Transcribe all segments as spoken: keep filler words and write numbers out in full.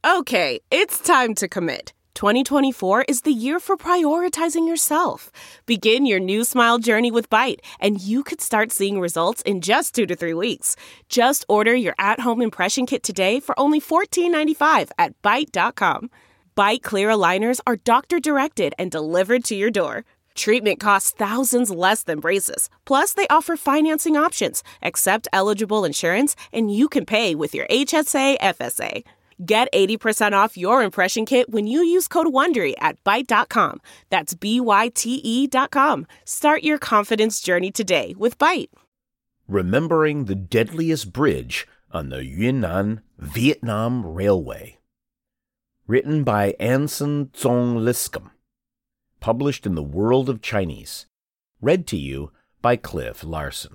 Okay, it's time to commit. twenty twenty-four is the year for prioritizing yourself. Begin your new smile journey with Byte, and you could start seeing results in just two to three weeks. Just order your at-home impression kit today for only fourteen ninety-five at byte dot com. Byte Clear aligners are doctor-directed and delivered to your door. Treatment costs thousands less than braces. Plus, they offer financing options, accept eligible insurance, and you can pay with your H S A F S A. Get eighty percent off your impression kit when you use code WONDERY at byte dot com. That's B Y T E dot com. Start your confidence journey today with Byte. Remembering the Deadliest Bridge on the Yunnan-Vietnam Railway. Written by Anson Dzong Liscum. Published in the World of Chinese. Read to you by Cliff Larson.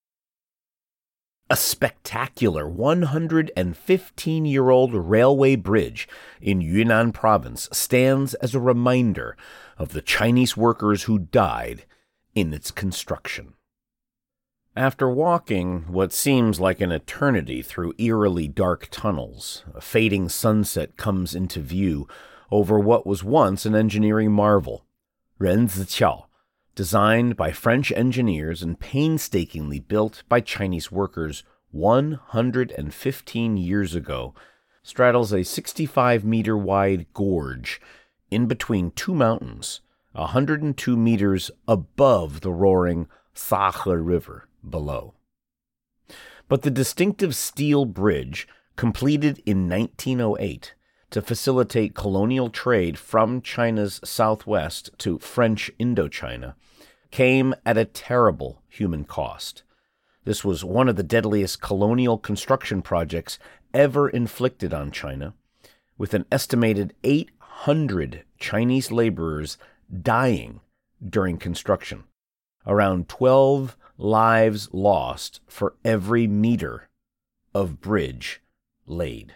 A spectacular one hundred fifteen-year-old railway bridge in Yunnan province stands as a reminder of the Chinese workers who died in its construction. After walking what seems like an eternity through eerily dark tunnels, a fading sunset comes into view over what was once an engineering marvel, Renziqiao, designed by French engineers and painstakingly built by Chinese workers one hundred fifteen years ago, straddles a sixty-five meter wide gorge in between two mountains, one hundred two meters above the roaring Sahe River below. But the distinctive steel bridge, completed in nineteen oh eight to facilitate colonial trade from China's southwest to French Indochina, came at a terrible human cost. This was one of the deadliest colonial construction projects ever inflicted on China, with an estimated eight hundred Chinese laborers dying during construction, around twelve lives lost for every meter of bridge laid.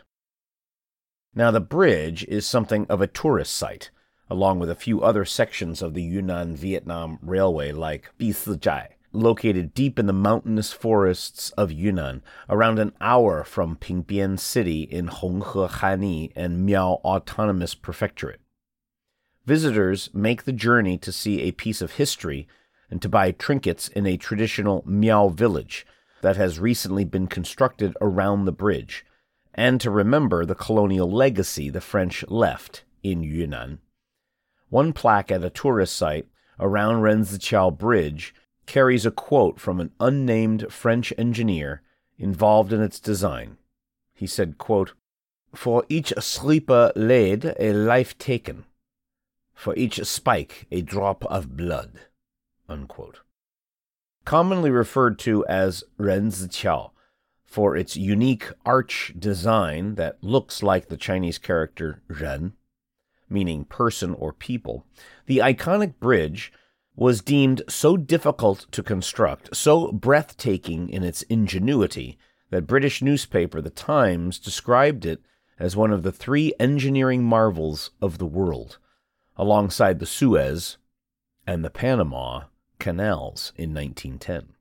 Now, the bridge is something of a tourist site, along with a few other sections of the Yunnan-Vietnam Railway like Bisizhai, located deep in the mountainous forests of Yunnan, around an hour from Pingbian City in Honghe Hani and Miao Autonomous Prefectorate. Visitors make the journey to see a piece of history and to buy trinkets in a traditional Miao village that has recently been constructed around the bridge, and to remember the colonial legacy the French left in Yunnan. One plaque at a tourist site around Renziqiao Bridge carries a quote from an unnamed French engineer involved in its design. He said, quote, "For each sleeper laid, a life taken. For each spike, a drop of blood." Unquote. Commonly referred to as Renziqiao, for its unique arch design that looks like the Chinese character Ren, meaning person or people, the iconic bridge was deemed so difficult to construct, so breathtaking in its ingenuity, that British newspaper The Times described it as one of the three engineering marvels of the world, alongside the Suez and the Panama Canals in nineteen ten.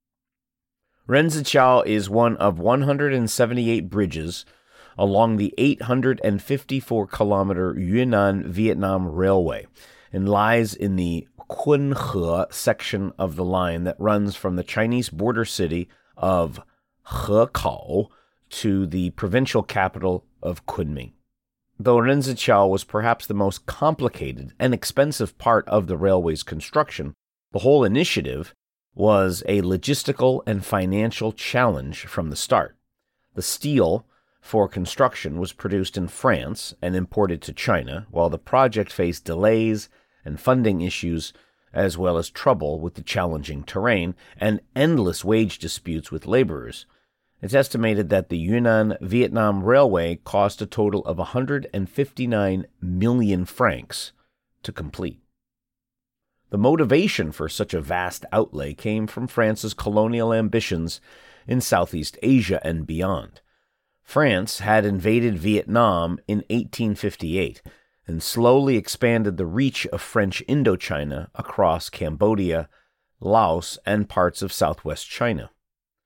Renziqiao is one of one hundred seventy-eight bridges along the eight hundred fifty-four kilometer Yunnan-Vietnam Railway and lies in the Cunhe section of the line that runs from the Chinese border city of Hekao to the provincial capital of Kunming. Though Renziqiao was perhaps the most complicated and expensive part of the railway's construction, the whole initiative was a logistical and financial challenge from the start. The steel for construction was produced in France and imported to China, while the project faced delays and funding issues, as well as trouble with the challenging terrain and endless wage disputes with laborers. It's estimated that the Yunnan-Vietnam Railway cost a total of one hundred fifty-nine million francs to complete. The motivation for such a vast outlay came from France's colonial ambitions in Southeast Asia and beyond. France had invaded Vietnam in eighteen fifty-eight and slowly expanded the reach of French Indochina across Cambodia, Laos, and parts of southwest China.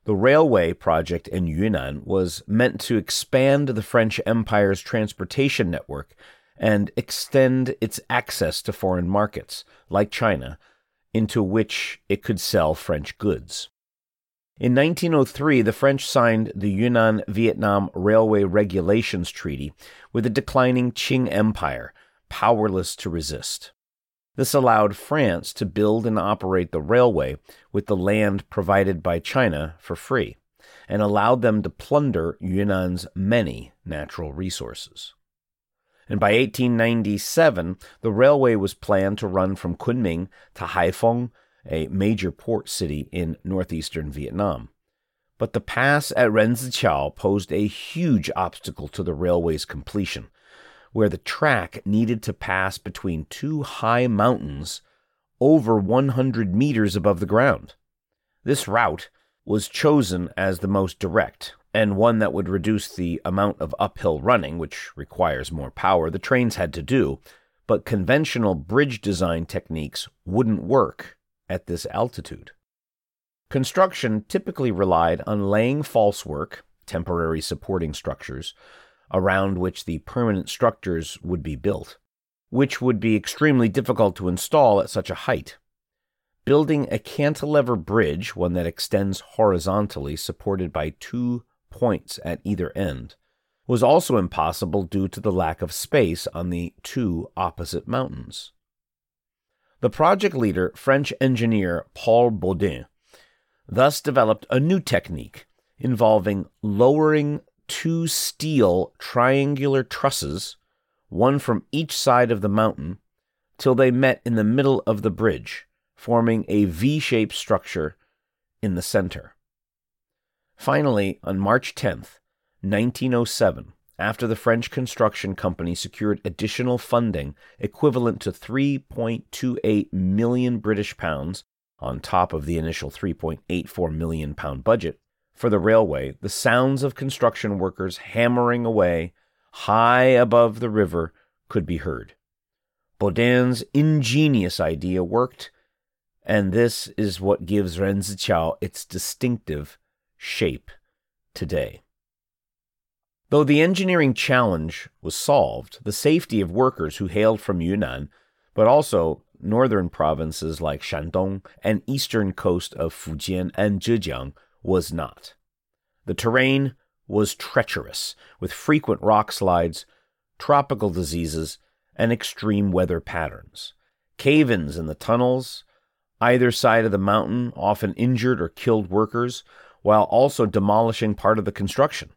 The railway project in Yunnan was meant to expand the French Empire's transportation network and extend its access to foreign markets, like China, into which it could sell French goods. In nineteen oh three, the French signed the Yunnan-Vietnam Railway Regulations Treaty with the declining Qing Empire, powerless to resist. This allowed France to build and operate the railway with the land provided by China for free, and allowed them to plunder Yunnan's many natural resources. And by eighteen ninety-seven, the railway was planned to run from Kunming to Haiphong, a major port city in northeastern Vietnam. But the pass at Renziqiao posed a huge obstacle to the railway's completion, where the track needed to pass between two high mountains over one hundred meters above the ground. This route was chosen as the most direct, and one that would reduce the amount of uphill running, which requires more power, the trains had to do, but conventional bridge design techniques wouldn't work at this altitude. Construction typically relied on laying falsework, temporary supporting structures, around which the permanent structures would be built, which would be extremely difficult to install at such a height. Building a cantilever bridge, one that extends horizontally, supported by two points at either end, was also impossible due to the lack of space on the two opposite mountains. The project leader, French engineer Paul Baudin, thus developed a new technique involving lowering two steel triangular trusses, one from each side of the mountain, till they met in the middle of the bridge, forming a V-shaped structure in the center. Finally, on March tenth, nineteen oh seven, after the French construction company secured additional funding equivalent to three point two eight million British pounds, on top of the initial three point eight four million pound budget, for the railway, the sounds of construction workers hammering away high above the river could be heard. Baudin's ingenious idea worked, and this is what gives Renziqiao its distinctive shape today. Though the engineering challenge was solved, the safety of workers who hailed from Yunnan, but also northern provinces like Shandong and eastern coast of Fujian and Zhejiang, was not. The terrain was treacherous, with frequent rock slides, tropical diseases, and extreme weather patterns. Cave-ins in the tunnels, either side of the mountain, often injured or killed workers, while also demolishing part of the construction.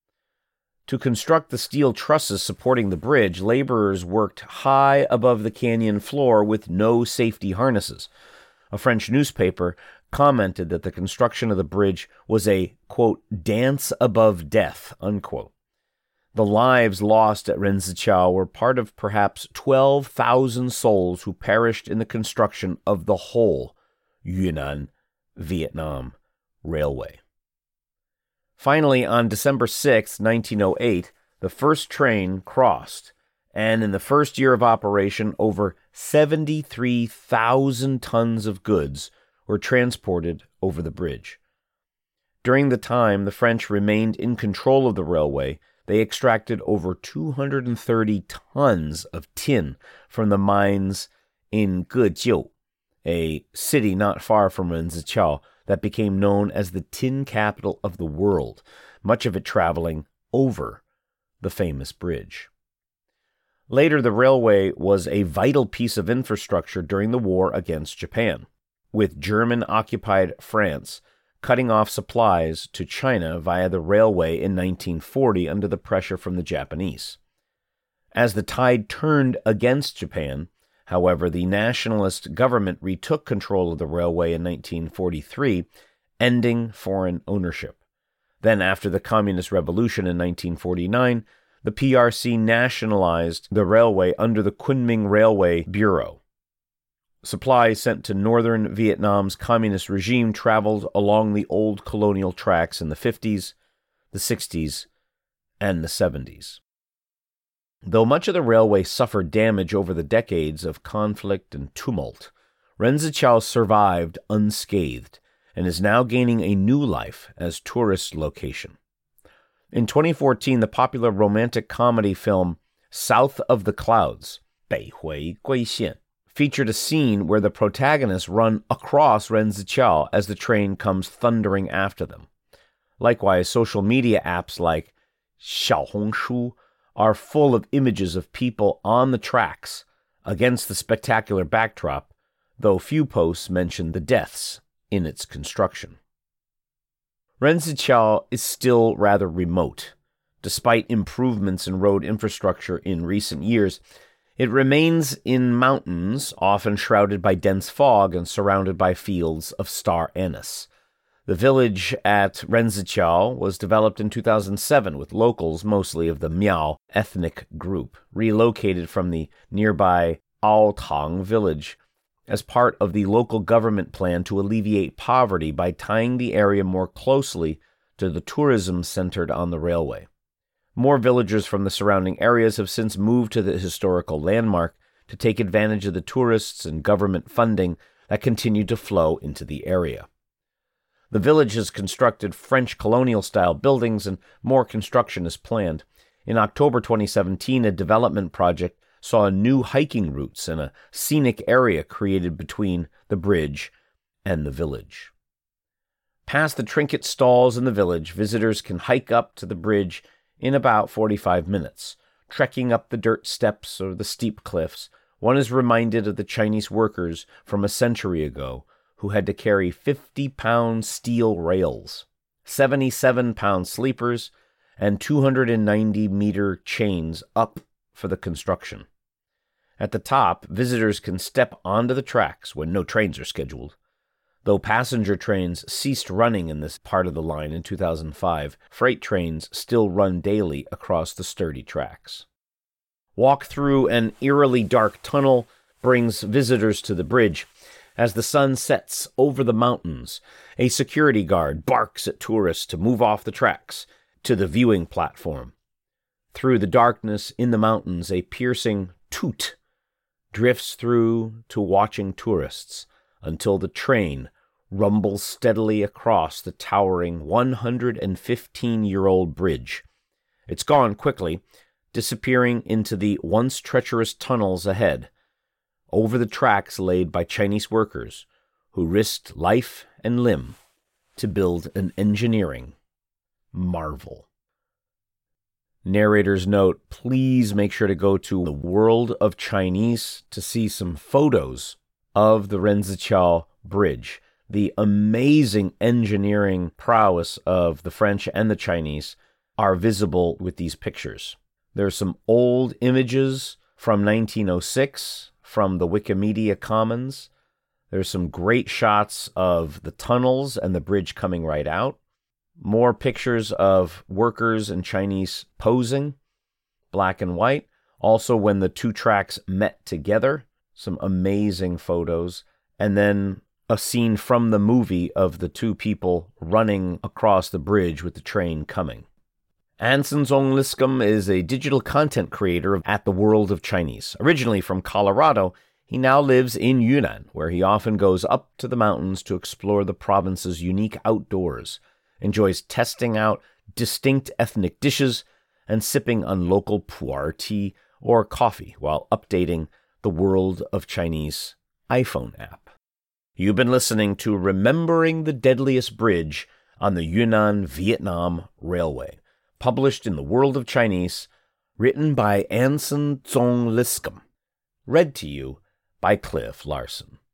To construct the steel trusses supporting the bridge, laborers worked high above the canyon floor with no safety harnesses. A French newspaper commented that the construction of the bridge was a, quote, dance above death, unquote. The lives lost at Renziqiao were part of perhaps twelve thousand souls who perished in the construction of the whole Yunnan-Vietnam Railway. Finally, on December sixth, nineteen oh eight, the first train crossed, and in the first year of operation, over seventy-three thousand tons of goods were transported over the bridge. During the time the French remained in control of the railway, they extracted over two hundred thirty tons of tin from the mines in Gejiu, a city not far from Renziqiao, that became known as the tin capital of the world, much of it traveling over the famous bridge. Later, the railway was a vital piece of infrastructure during the war against Japan, with German-occupied France cutting off supplies to China via the railway in nineteen forty under the pressure from the Japanese. As the tide turned against Japan, however, the nationalist government retook control of the railway in nineteen forty-three, ending foreign ownership. Then, after the Communist Revolution in nineteen forty-nine, the P R C nationalized the railway under the Kunming Railway Bureau. Supplies sent to northern Vietnam's communist regime traveled along the old colonial tracks in the fifties, the sixties, and the seventies. Though much of the railway suffered damage over the decades of conflict and tumult, Renziqiao survived unscathed, and is now gaining a new life as tourist location. In twenty fourteen, the popular romantic comedy film South of the Clouds, 北回归线, featured a scene where the protagonists run across Renziqiao as the train comes thundering after them. Likewise, social media apps like Xiaohongshu are full of images of people on the tracks against the spectacular backdrop, though few posts mention the deaths in its construction. Renziqiao is still rather remote. Despite improvements in road infrastructure in recent years, it remains in mountains, often shrouded by dense fog and surrounded by fields of star anise. The village at Renziqiao was developed in two thousand seven with locals, mostly of the Miao ethnic group, relocated from the nearby Aotang village as part of the local government plan to alleviate poverty by tying the area more closely to the tourism centered on the railway. More villagers from the surrounding areas have since moved to the historical landmark to take advantage of the tourists and government funding that continue to flow into the area. The village has constructed French colonial-style buildings, and more construction is planned. In October twenty seventeen, a development project saw new hiking routes and a scenic area created between the bridge and the village. Past the trinket stalls in the village, visitors can hike up to the bridge in about forty-five minutes. Trekking up the dirt steps or the steep cliffs, one is reminded of the Chinese workers from a century ago who had to carry fifty-pound steel rails, seventy-seven pound sleepers, and two hundred ninety meter chains up for the construction. At the top, visitors can step onto the tracks when no trains are scheduled. Though passenger trains ceased running in this part of the line in two thousand five, freight trains still run daily across the sturdy tracks. Walk through an eerily dark tunnel brings visitors to the bridge. As the sun sets over the mountains, a security guard barks at tourists to move off the tracks to the viewing platform. Through the darkness in the mountains, a piercing toot drifts through to watching tourists until the train rumbles steadily across the towering one hundred fifteen-year-old bridge. It's gone quickly, disappearing into the once treacherous tunnels ahead, over the tracks laid by Chinese workers who risked life and limb to build an engineering marvel. Narrator's note, please make sure to go to the World of Chinese to see some photos of the Renziqiao Bridge. The amazing engineering prowess of the French and the Chinese are visible with these pictures. There are some old images from nineteen oh six from the Wikimedia Commons. There's some great shots of the tunnels and the bridge coming right out. More pictures of workers and Chinese posing, black and white. Also when the two tracks met together, some amazing photos. And then a scene from the movie of the two people running across the bridge with the train coming. Anson Zong Liscum is a digital content creator at the World of Chinese. Originally from Colorado, he now lives in Yunnan, where he often goes up to the mountains to explore the province's unique outdoors, enjoys testing out distinct ethnic dishes, and sipping on local pu'er tea or coffee while updating the World of Chinese iPhone app. You've been listening to Remembering the Deadliest Bridge on the Yunnan-Vietnam Railway, published in the World of Chinese, written by Anson Zong Liscum, read to you by Cliff Larson.